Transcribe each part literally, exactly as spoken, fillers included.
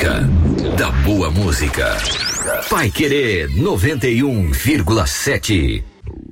música, da boa música. Paiquerê noventa e um vírgula sete.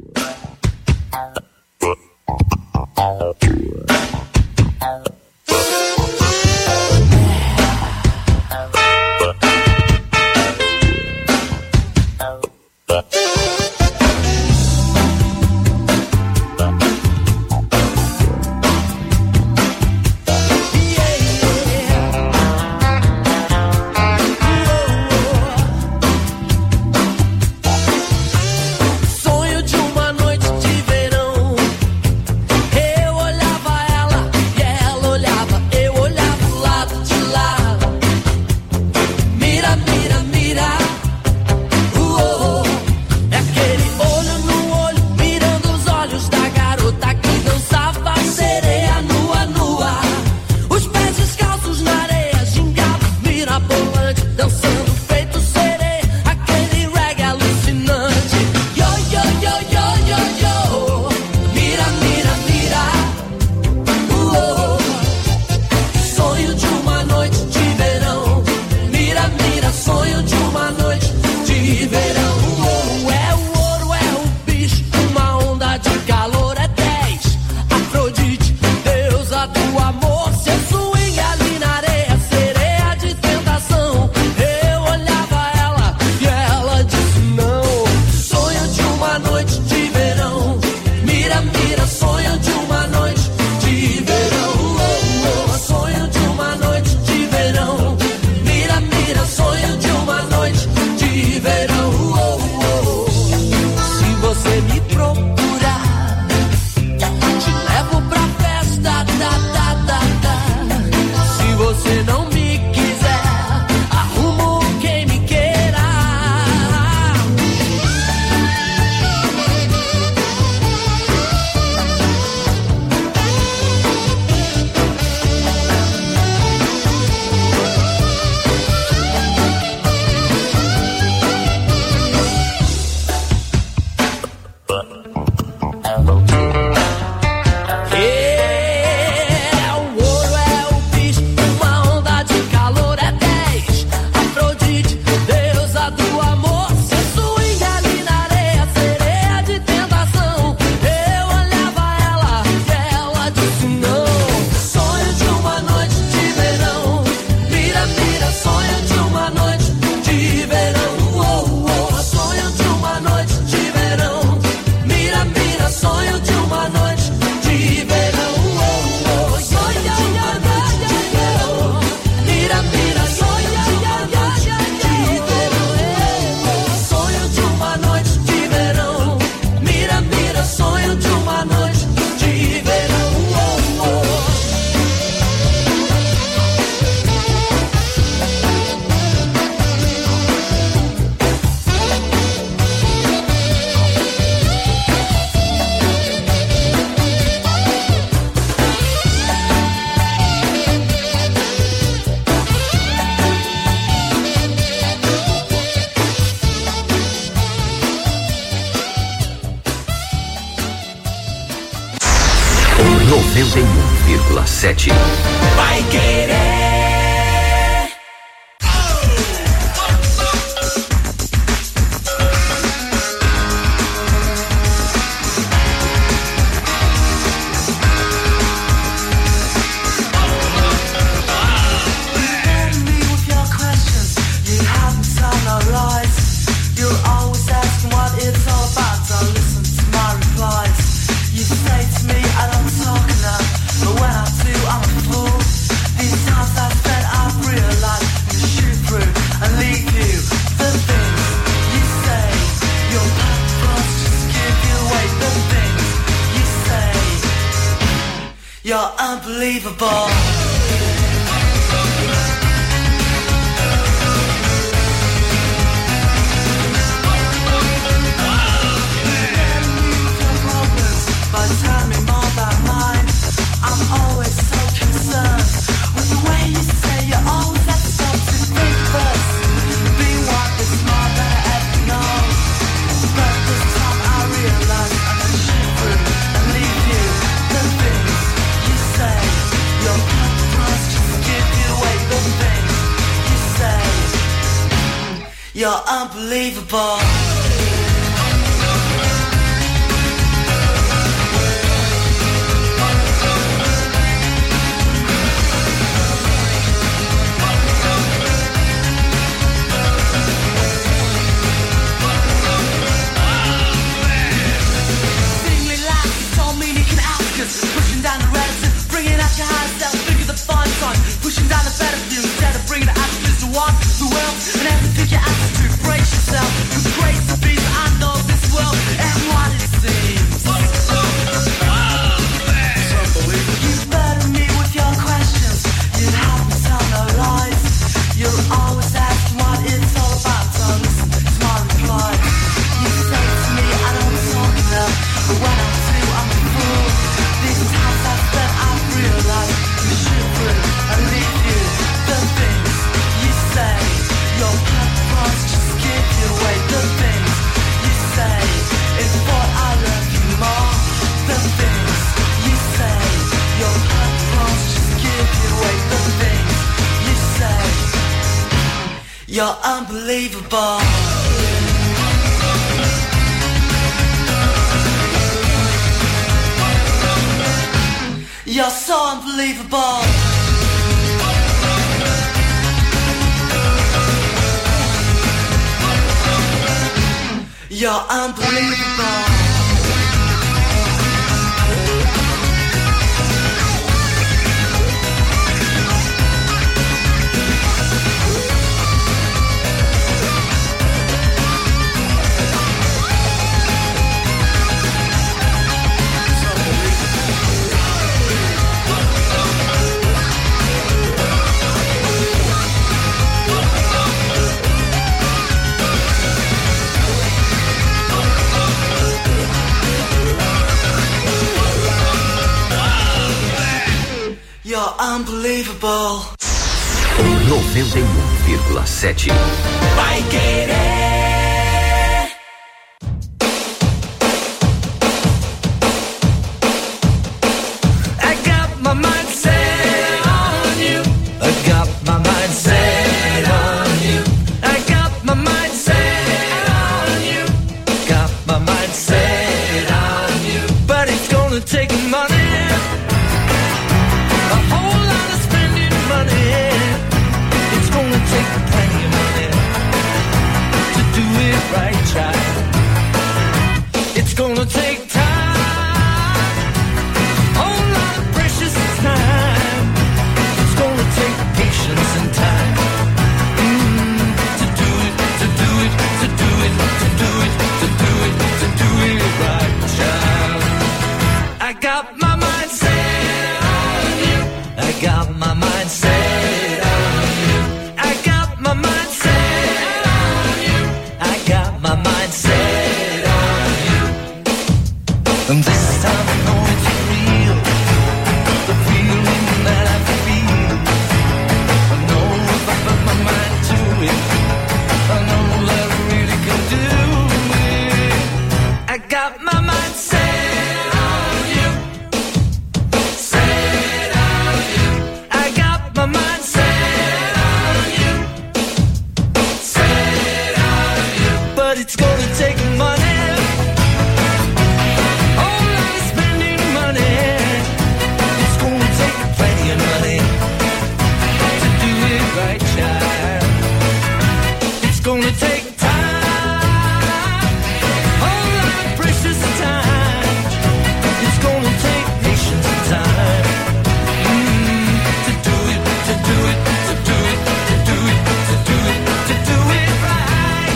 noventa e um vírgula sete. Vai querer. You're unbelievable. But tell me more about mine. I'm always so concerned with the way you say you always have to stop to think first. Be what is more than I ever know. But this time I realize I'm gonna shoot through and leave you. The things you say, you're You're unbelievable. Pushing down the reticence, bringing out your higher self, figure the fun on. Pushing down the better view instead of bringing the attitudes to one, the world, and everything your attitude. Brace yourself, with grace and peace. I know this world and what it seems. You burden me with your questions. You help me tell no lies. You're always asking what it's all about. So listen to my reply. You say to me, I don't talk enough, but when I do, I'm a fool. These times I spent, I've realized you should through and leave you. The things you say, your purpose just give you away. The things you say is what I love you more. The things you say, your purpose just give you away. The things you say, you're unbelievable. You're so unbelievable. You're unbelievable. You're unbelievable. noventa e um vírgula sete. Vai querer. I got my mind set on you. I got my mind set on you. I got my mind set on you. Got my mind set on you. But it's gonna take money. Right, child. It's gonna take time, whole lot of precious time. It's gonna take patience and time mm, to do it, to do it, to do it, to do it, to do it, to do it right, child. I got my mind set on you. I got my mind set on you. I got my mind set. My mind set on you. And this time I know it's real. The feeling that I feel. I know if I put my mind to it, I know that I really can do it. I got my mind set on you. Set on you. I got my mind set on you. Set on you. But it's gonna take money. Oh, lot of spending money. It's gonna take plenty of money to do it right, child. It's gonna take time. Oh, lot of precious time. It's gonna take patience and time mm, to do it, to do it, to do it, to do it, to do it, to do it right.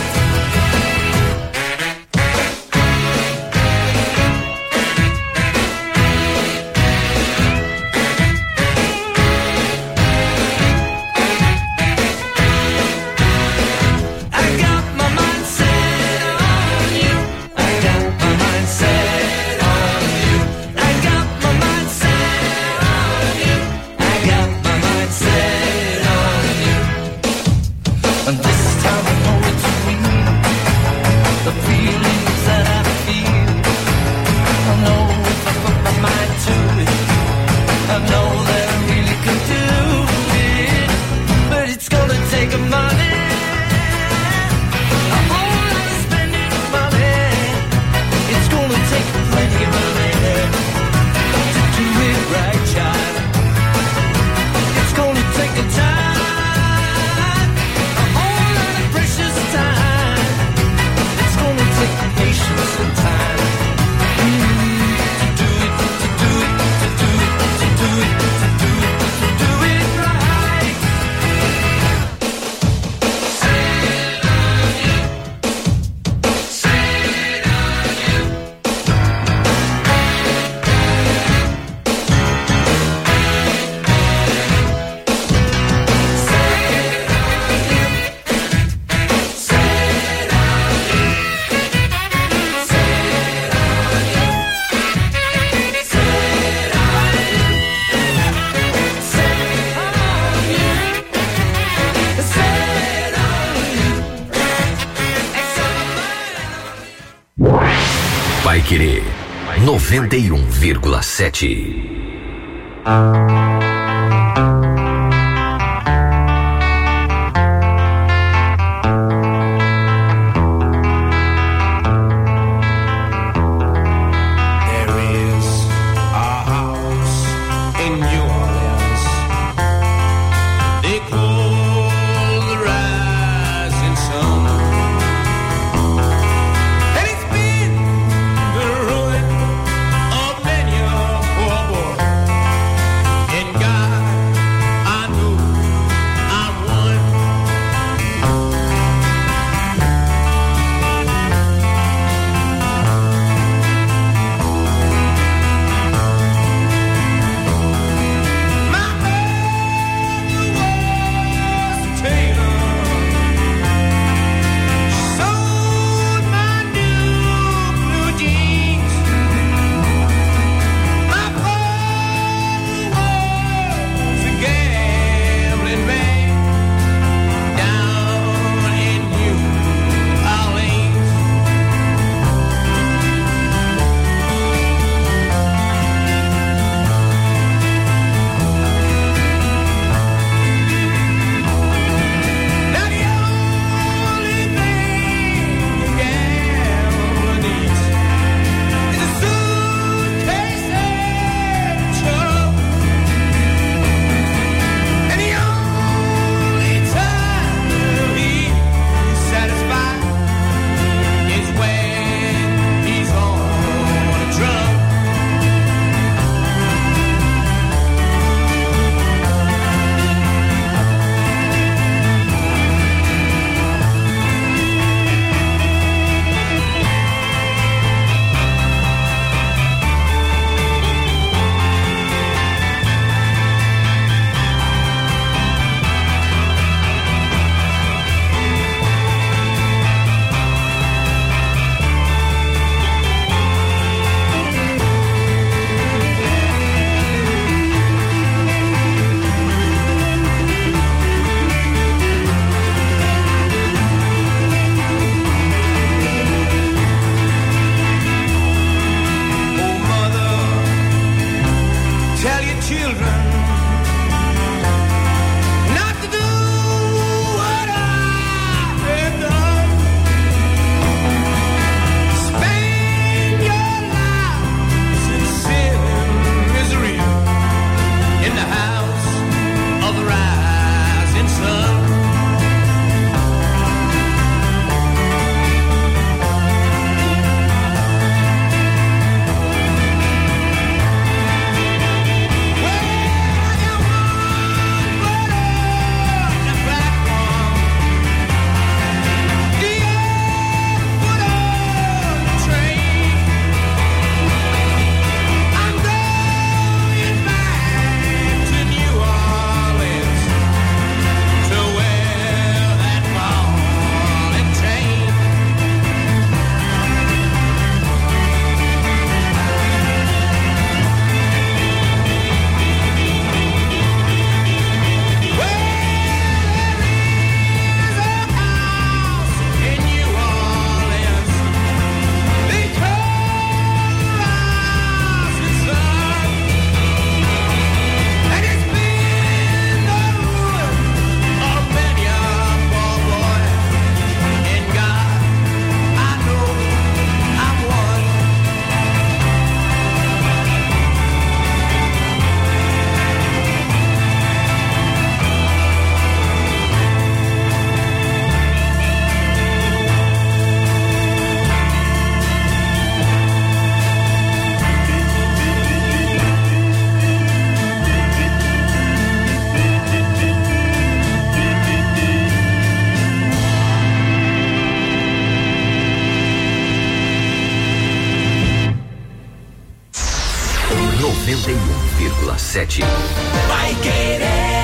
Querer noventa e um vírgula sete. noventa e um vírgula sete. Vai Querer.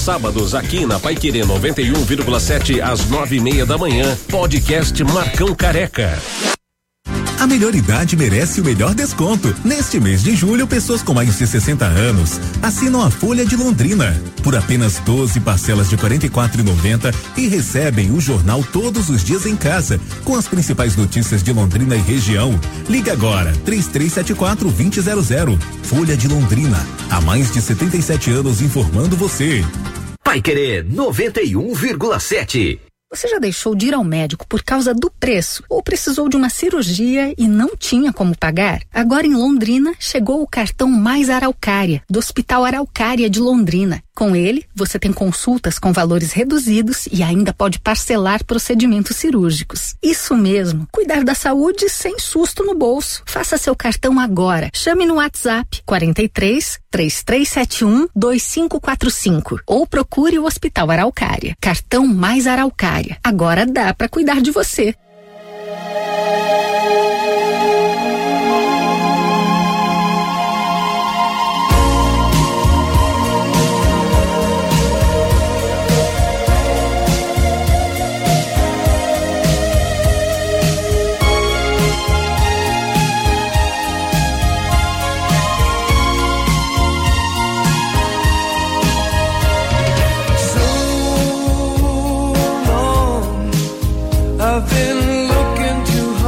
sábados aqui na Paiquerê noventa e um vírgula sete às nove e meia da manhã. Podcast Marcão Careca. A melhor idade merece o melhor desconto. Neste mês de julho, pessoas com mais de sessenta anos assinam a Folha de Londrina por apenas doze parcelas de quarenta e quatro reais e noventa centavos e recebem o jornal todos os dias em casa, com as principais notícias de Londrina e região. Liga agora, três três sete quatro, dois zero zero zero. Folha de Londrina, há mais de setenta e sete anos informando você. Paiquerê noventa e um vírgula sete. Você já deixou de ir ao médico por causa do preço ou precisou de uma cirurgia e não tinha como pagar? Agora em Londrina chegou o cartão Mais Araucária, do Hospital Araucária de Londrina. Com ele, você tem consultas com valores reduzidos e ainda pode parcelar procedimentos cirúrgicos. Isso mesmo, cuidar da saúde sem susto no bolso. Faça seu cartão agora. Chame no WhatsApp quarenta e três, três três sete um, dois cinco quatro cinco ou procure o Hospital Araucária. Cartão Mais Araucária. Agora dá para cuidar de você. I've been looking too hard.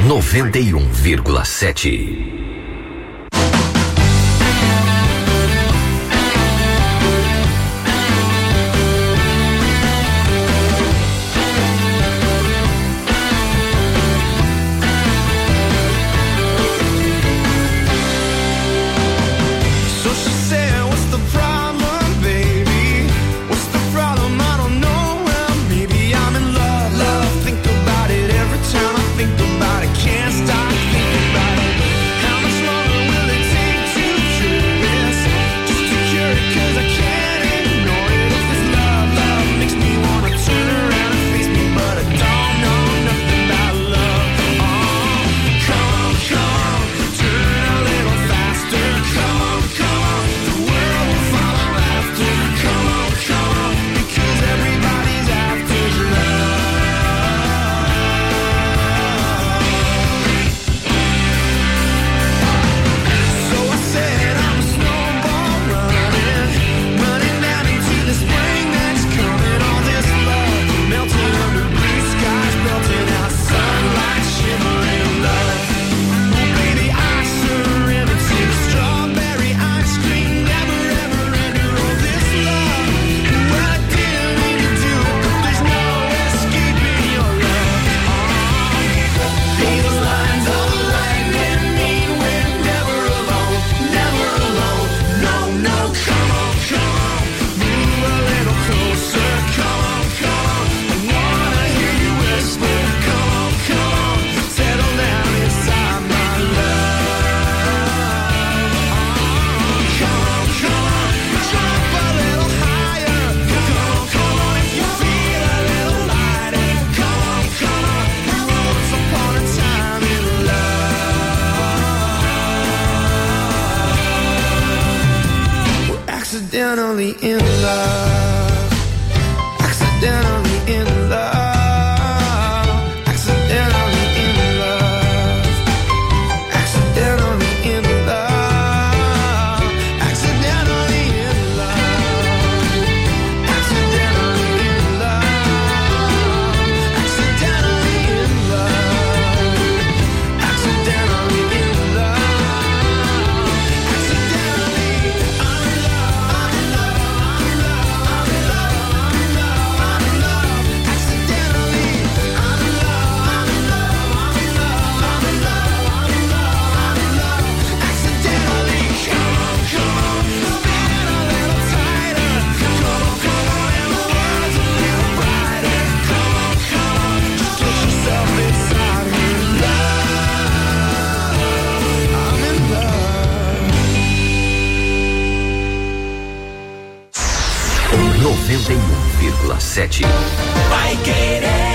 noventa e um vírgula sete. Accidentally in love, accidentally in love, accidentally in love, accidentally in love, accidentally in love, accidentally in love, accidentally in love, accidentally in love, accidentally I'm in love. noventa e um vírgula sete. Vai querer.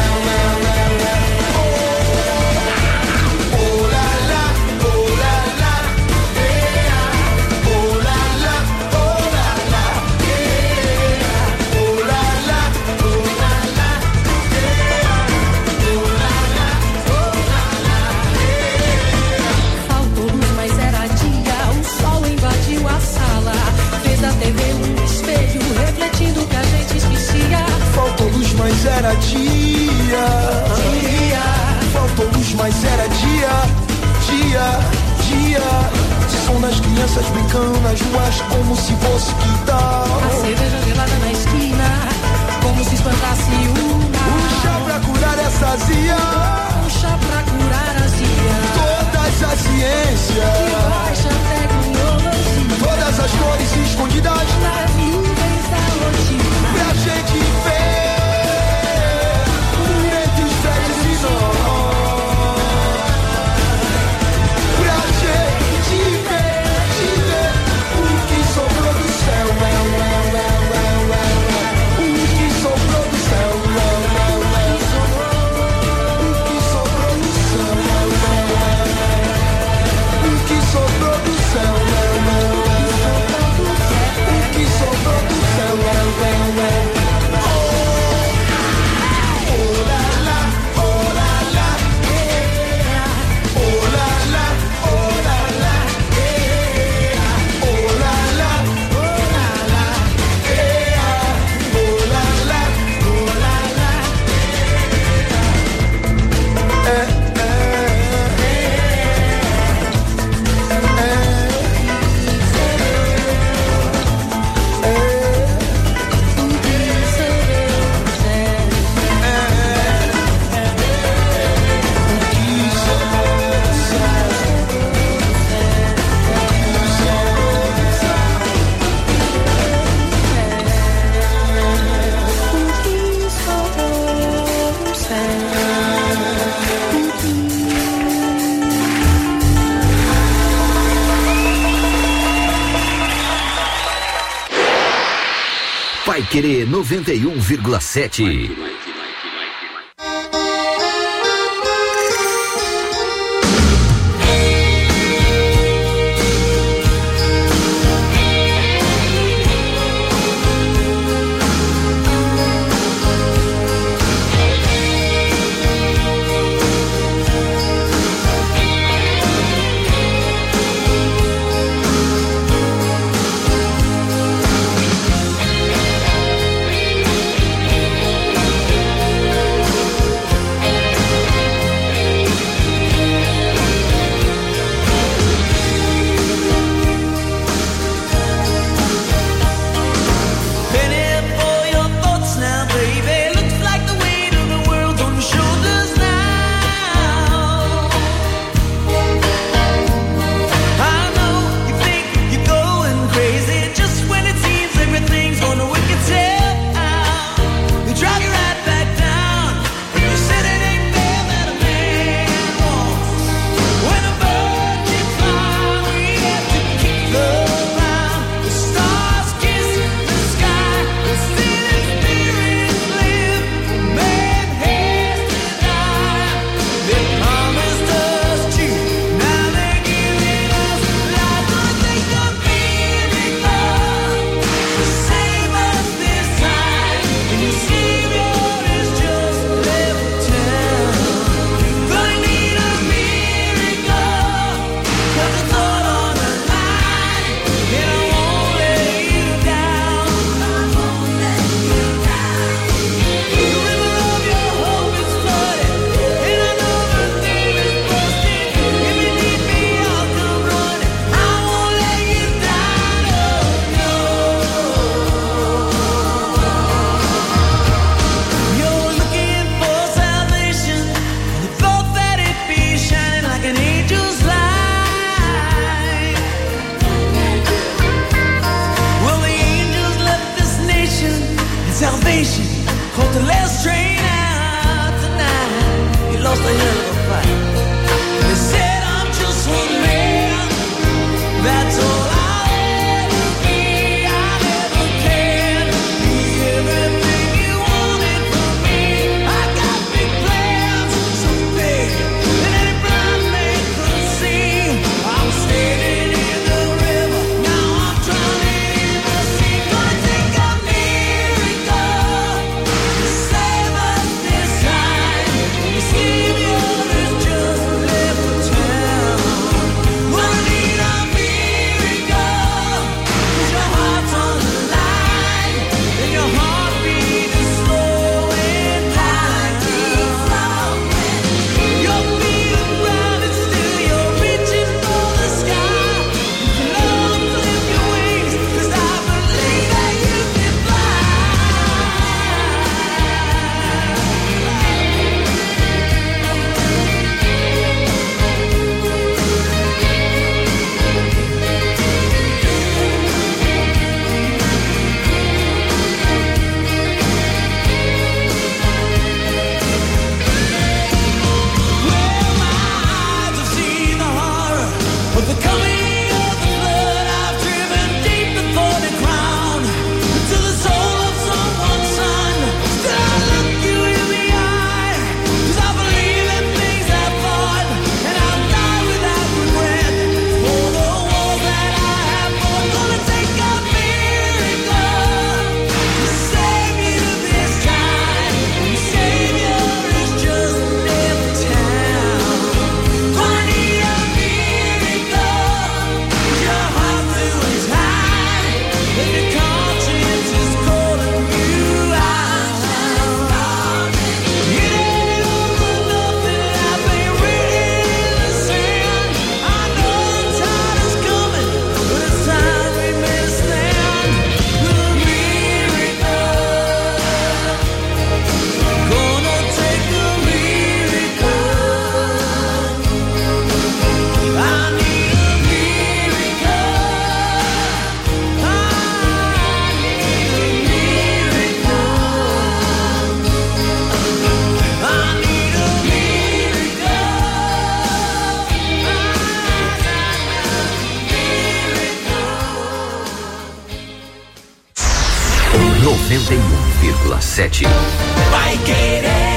Oh la la, oh la la. T V, um espelho refletindo o que a gente esquecia. Faltou luz, mas era dia. Dia. Faltou luz, mas era dia. Dia, dia. Som das crianças brincando nas ruas como se fosse que tal. A cerveja gelada na esquina, como se espantasse uma. Um chá pra curar essa azia. Um chá pra curar a azia. Todas as ciências. Que baixa tecnologia. Todas as cores escondidas nas nuvens da rotina. Pra gente ver entre os prédios e nós. Pra gente ver, de ver o que sobrou do céu. O que sobrou do céu. O que sobrou do céu. O que sobrou do céu. O que sobrou do céu. Paiquerê noventa e um vírgula sete. Save us this time. noventa e um vírgula sete. Vai querer.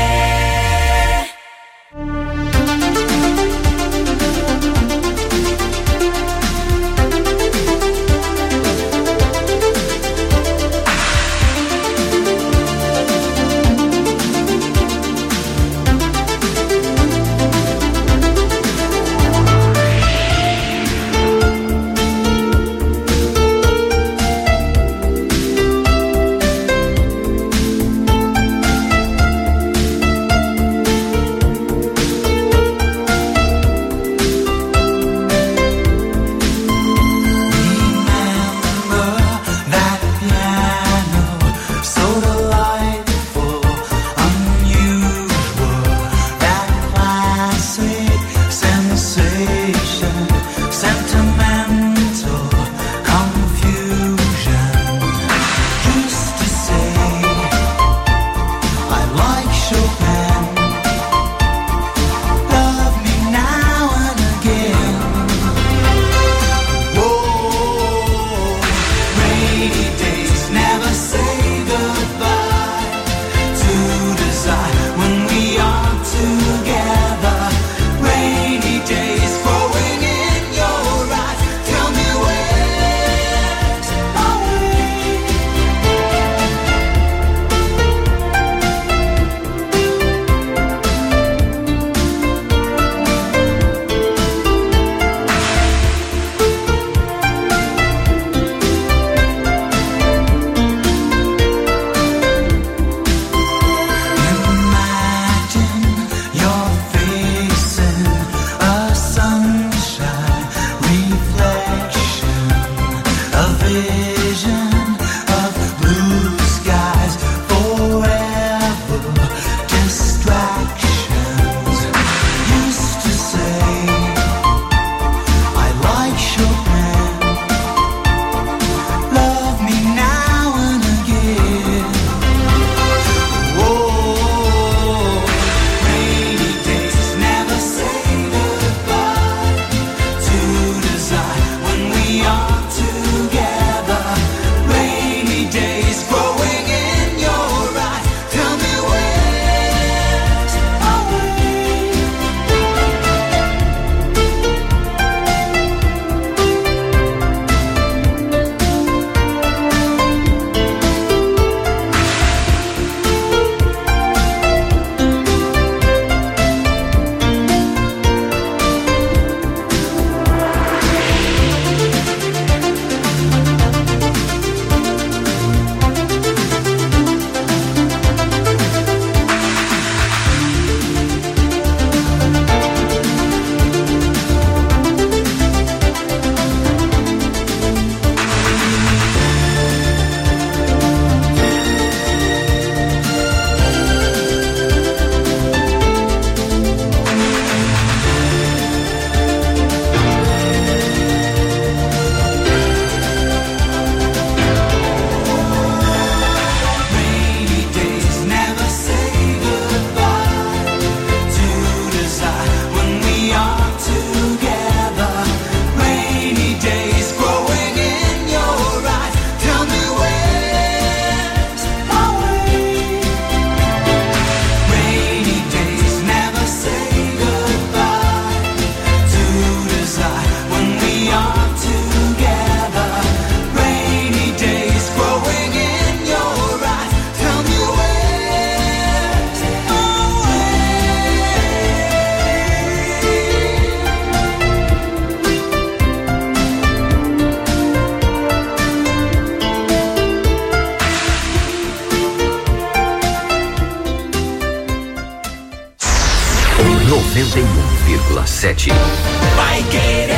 noventa e um vírgula sete. Vai querer.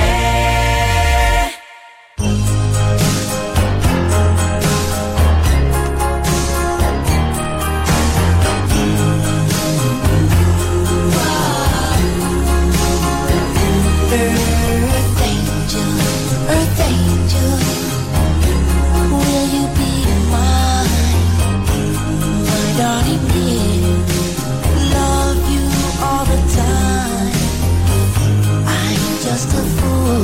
Just a fool.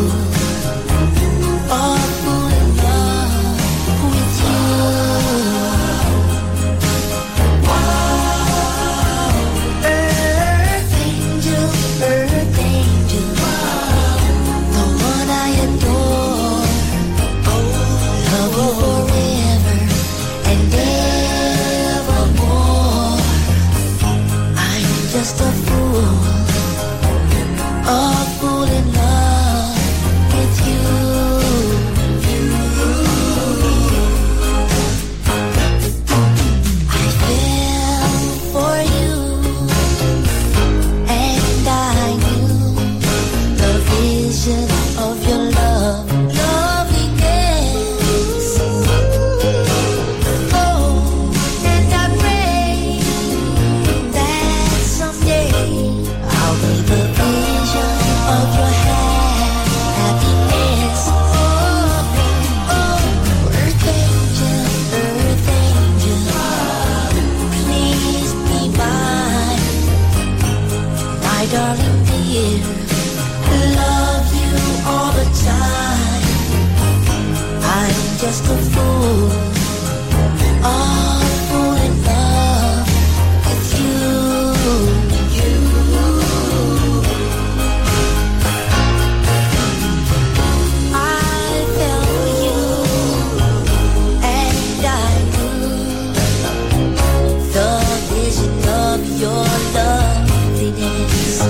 fool, a fool in love with you, you. I fell for you, and I knew the vision of your loveliness.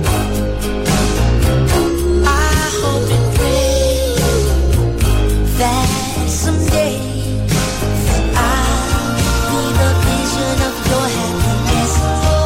I hope and pray that someday I'll be the vision of your happiness.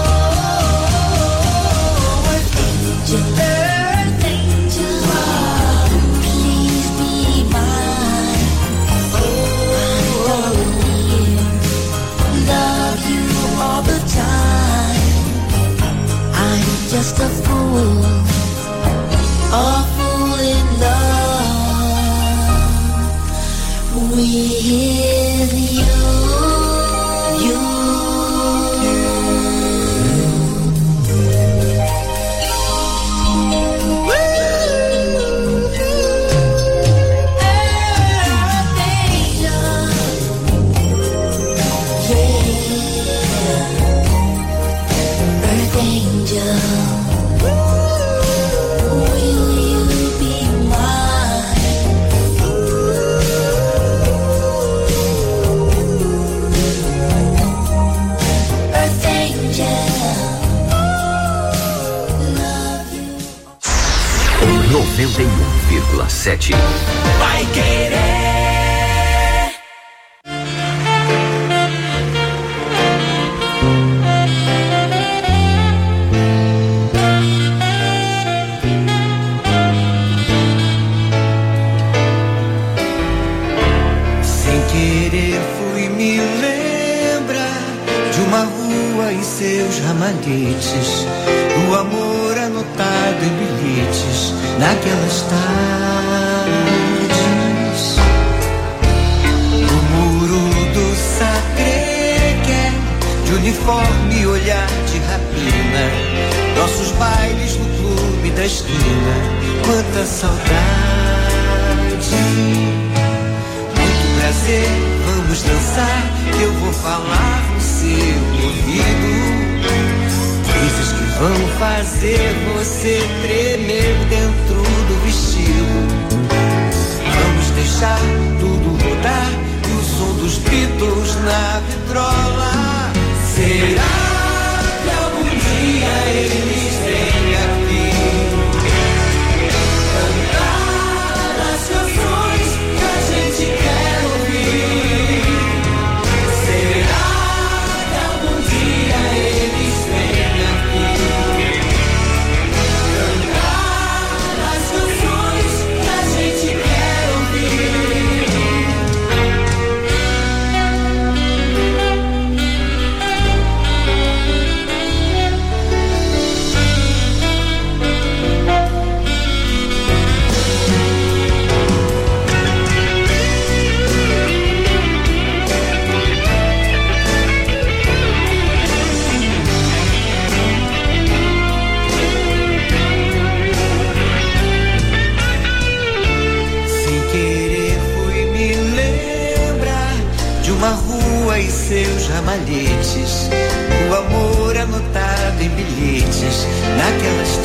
Oh, earth angel, earth angel, please be mine. Oh, I wanna love you all the time. I'm just a fool, a fool in love with you, you. Earth angel, yeah. Earth angel, will you be mine? Earth angel, love you. noventa e um vírgula sete. Vai querer. Sem querer fui me lembrar de uma rua e seus ramalhetes, o amor anotado em bilhetes naquelas tardes. O muro do Sacré-Cœur, de uniforme e olhar de rapina, nossos bailes no clube da esquina, quanta saudade. Prazer, vamos dançar, eu vou falar no seu ouvido, coisas que vão fazer você tremer dentro do vestido. Vamos deixar tudo rodar e o som dos Beatles na vitrola. Será que algum dia eles vêm aqui cantar as canções que a gente quer? E seus ramalhetes, o amor anotado em bilhetes naquelas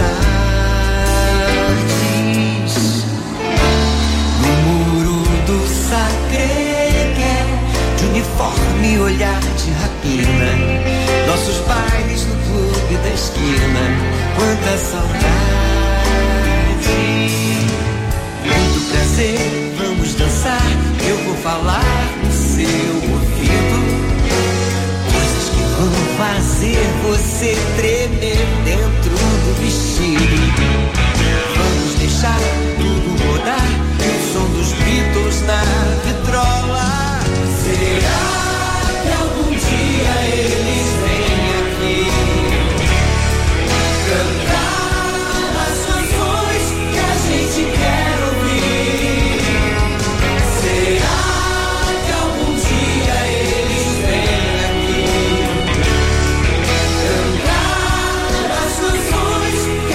tardes. No muro do Sacré-Cœur, de uniforme e olhar de rapina, nossos bailes no clube da esquina, quanta saudade. Muito prazer, vamos dançar, eu vou falar no seu ouvido, coisas que vão fazer você tremer dentro do vestido. Vamos deixar tudo rodar e o som dos Beatles na vitrola. Será que algum dia eles vêm aqui cantar as canções que a gente quer ouvir? Será que algum dia eles vêm aqui cantar as canções que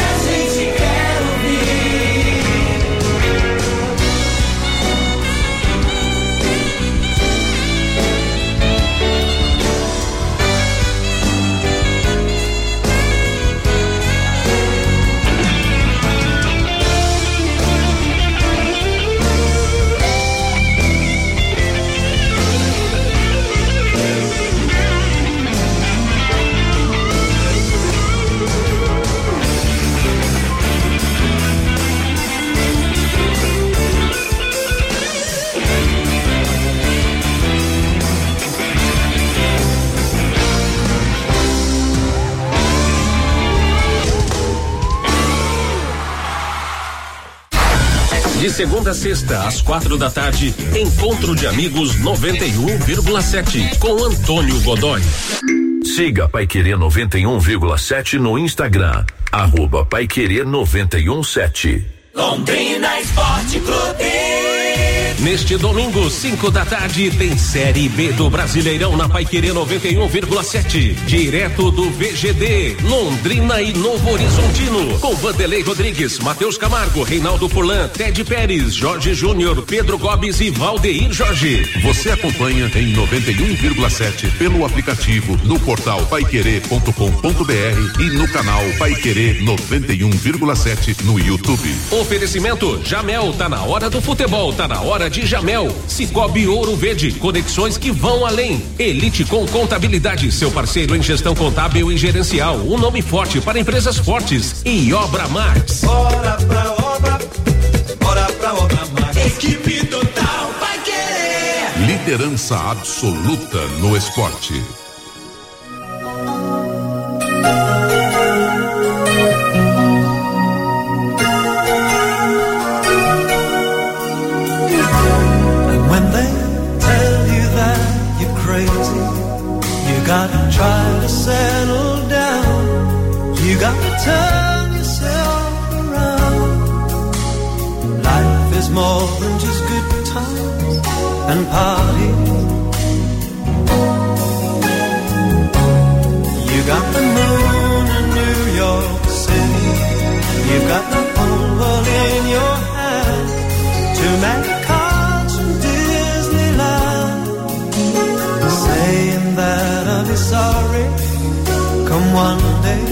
De segunda a sexta, às quatro da tarde, Encontro de Amigos noventa e um vírgula sete com Antônio Godoy. Siga Paiquerê noventa e um vírgula sete no Instagram, arroba Paiquerê noventa e um sete. Londrina Esporte Clube. Neste domingo, cinco da tarde, tem Série B do Brasileirão na Paiquerê noventa e um vírgula sete. Direto do V G D, Londrina e Novo Horizontino. Com Vanderlei Rodrigues, Matheus Camargo, Reinaldo Furlan, Ted Pérez, Jorge Júnior, Pedro Gomes e Valdeir Jorge. Você acompanha em noventa e um vírgula sete pelo aplicativo, no portal paiquerê ponto com ponto br e no canal Paiquerê noventa e um vírgula sete no YouTube. Oferecimento Jamel, tá na hora do futebol, tá na hora de Jamel. Cicobi Ouro Verde, conexões que vão além. Elite com Contabilidade, seu parceiro em gestão contábil e gerencial, um nome forte para empresas fortes. E Obra Max. Bora pra obra, bora pra obra Max. Equipe total vai querer. Liderança absoluta no esporte. You gotta try to settle down. You gotta turn yourself around. Life is more than just good times and parties. You got the moon in New York City. You got the whole world in your hand. Too many cards from Disneyland, saying that I'll be sorry come one day.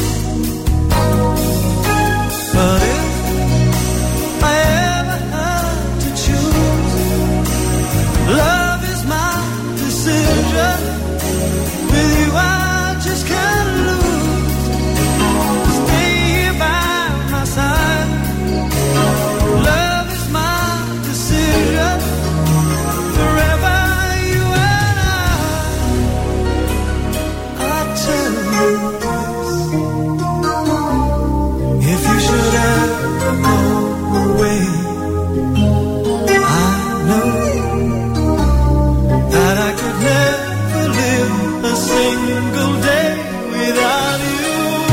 But if I ever had to choose, love is my decision. With you I just can't lose. Stay here by my side. Love is my decision. Forever you and I. I tell you this, if you should ever go away, I know that I could never live a single day without you.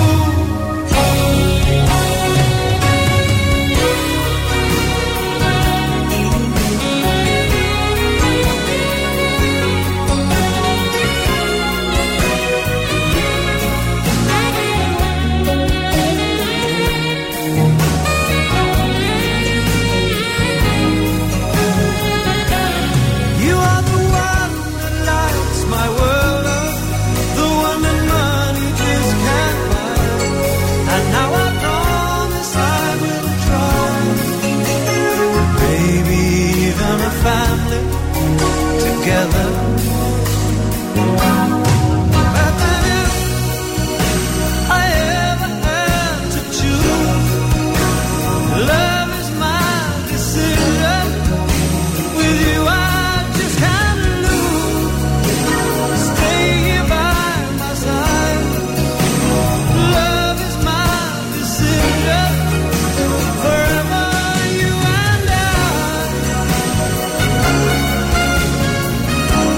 You are the one that lights my world up, the one that money just can't buy. And now I promise I will try. Maybe even a family together. But then if I ever had to choose, love is my decision. With you I just can't lose. Stay here by my side. Love is my decision. Forever you and I.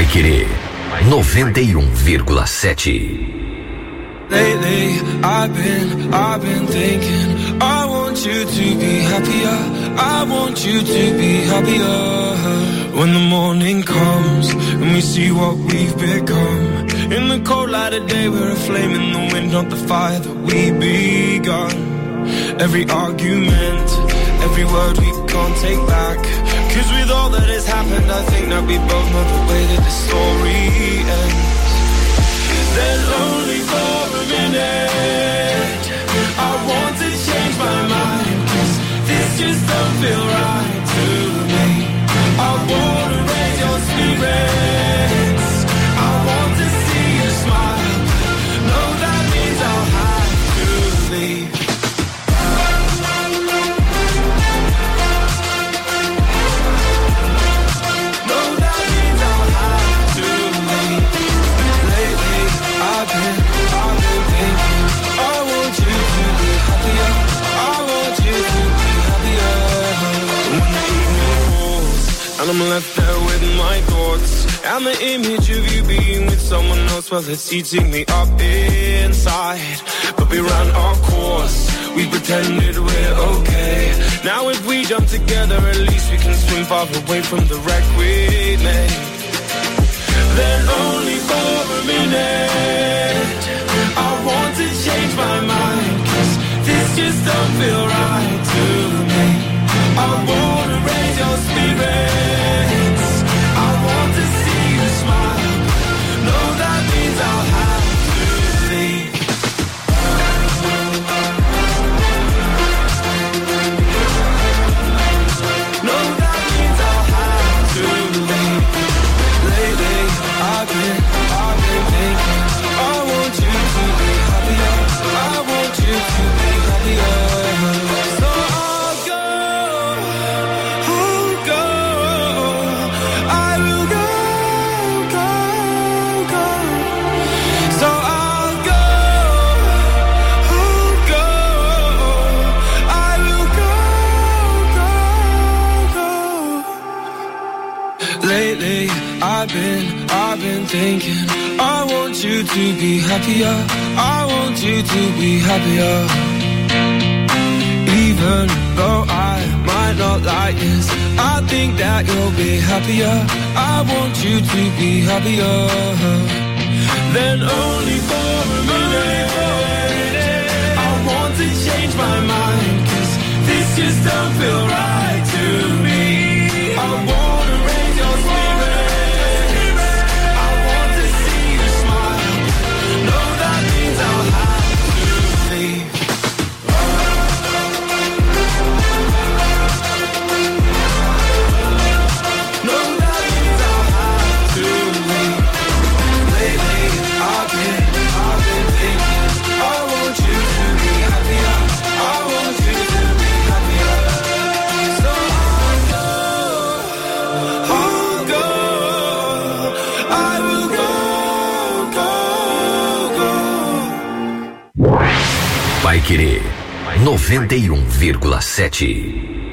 Paiquerê noventa e um vírgula sete. Lately, I've been, I've been thinking, I want you to be happier, I want you to be happier. When the morning comes and we see what we've become, in the cold light of day we're a flame in the wind, not the fire that we begun. Every argument, every word we can't take back, cause with all that has happened I think that we both know the way that the story ends. Then only for a minute I want to change my mind, cause this just don't feel right to me. I wanna raise your spirits, I want to see you smile. No, that means I'll have to leave. No, that means I'll have to leave. Lately I've been, I've been thinking, I want you to be happier, I want you to be happier. When the evening falls and I'm left there with my thoughts, and the image of you being with someone else, well it's eating me up inside. But we ran our course, we pretended we're okay. Now if we jump together at least we can swim far away from the wreck we made. Then only for a minute I want to change my mind, cause this just don't feel right to me. I wanna raise your spirits, I want to see you smile. No, that means I'll have to leave. No, that means I'll have to leave. Lately I've been, I've been thinking, I want you to be happier, I want you to be happier. So I'll go, I'll go, I will go, go, go. So I'll go, I'll go, I will go, go, go. Lately I've been, I've been thinking, I want you to be happier, I want you to be happier. Even though I might not like this, I think that you'll be happier, I want you to be happier. Then only for a minute I want to change my mind, cause this just don't feel right to me. I wanna raise your spirits, I want to see you smile. No, that means I'll have to leave. No, that means I'll have to leave. Lately I've been, I've been thinking, I want you to be happier, I want you to be happier. So I'll go, I'll go, I will go, go, go. Paiquerê noventa e um vírgula sete.